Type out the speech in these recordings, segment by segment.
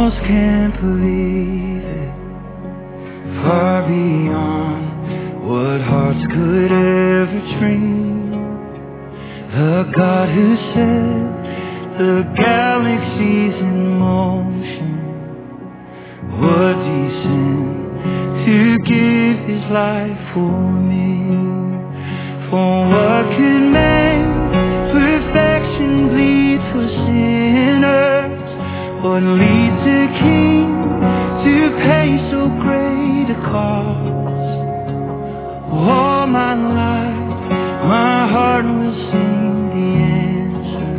almost can't believe it. Far beyond what hearts could ever dream. The God who set the galaxies in motion would descend to give his life for me. For what could make perfection bleed for sinners? What leads a king to pay so great a cost? All my life, my heart will sing the answer.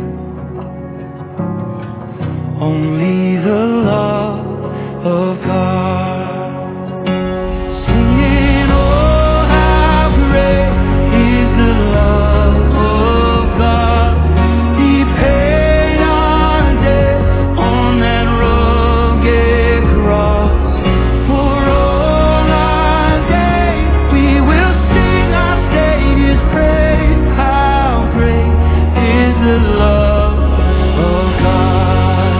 Only the love of God. Singing, oh, how great is the love of God. He paid our debt on that rugged cross. For all our days we will sing our Savior's praise. How great is the love of God.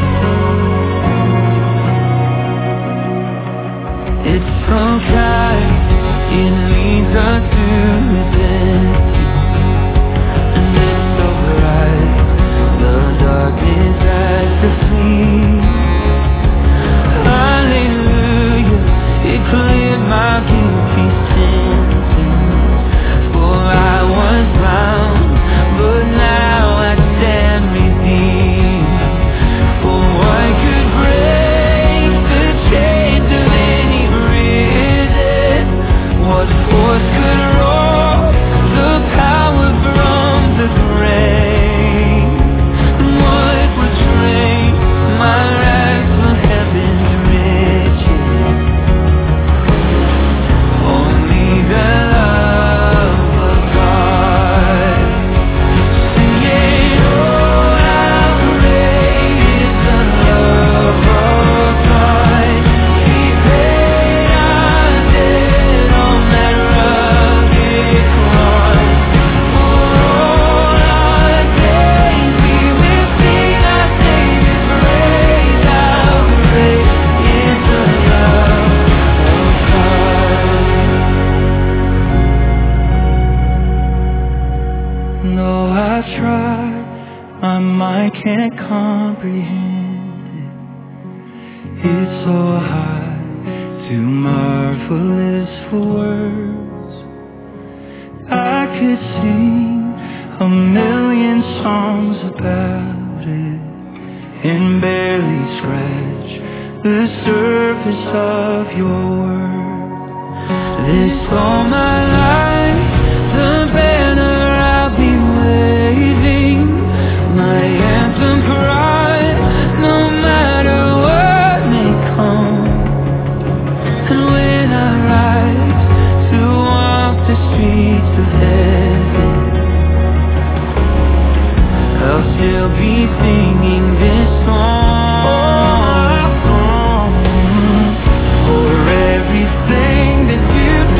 It's from Christ, it leads us to redemption. And it's so bright, the darkness has to flee. Hallelujah, it cleared my guilty sentence. For I was bound, but now I stand redeemed. For what could break the chains of any prison? What force could roll the power from the grave? What would trade my rags for heaven's riches? Only the love of God. Singing, oh, how great is the love of God. He paid our debt on that rugged cross. For all our days we will sing our Savior's praise. How great is the love of God. No, I tried, my mind can't comprehend it. It's so high, too marvelous for words. I could sing a million songs about it and barely scratch the surface of your word. This all my life, the banner I'll be waving, my anthem cry, no matter what may come. And when I rise to walk the streets of heaven, I'll still be singing this song for everything that you've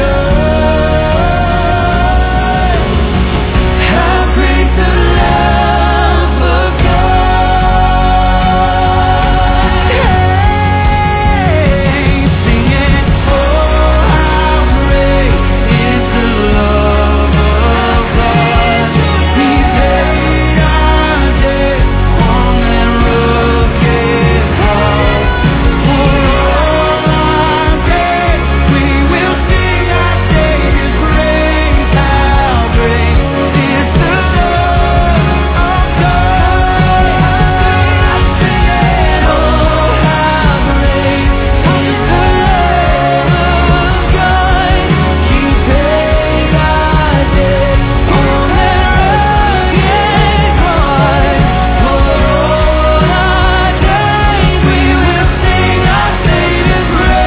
done. How great the love of God. Hey, singing, oh, how great is the love of God. He paid our debt on that rugged cross. For all our days we will sing our Savior's praise. How great is the love of God. Singing, oh, how great is the love of God. He paid our debt on that rugged cross. For all our days we will sing our Savior's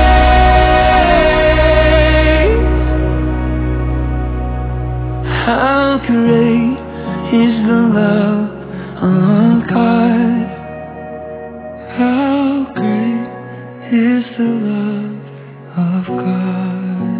praise. How great is the love of God. How great is the love of God.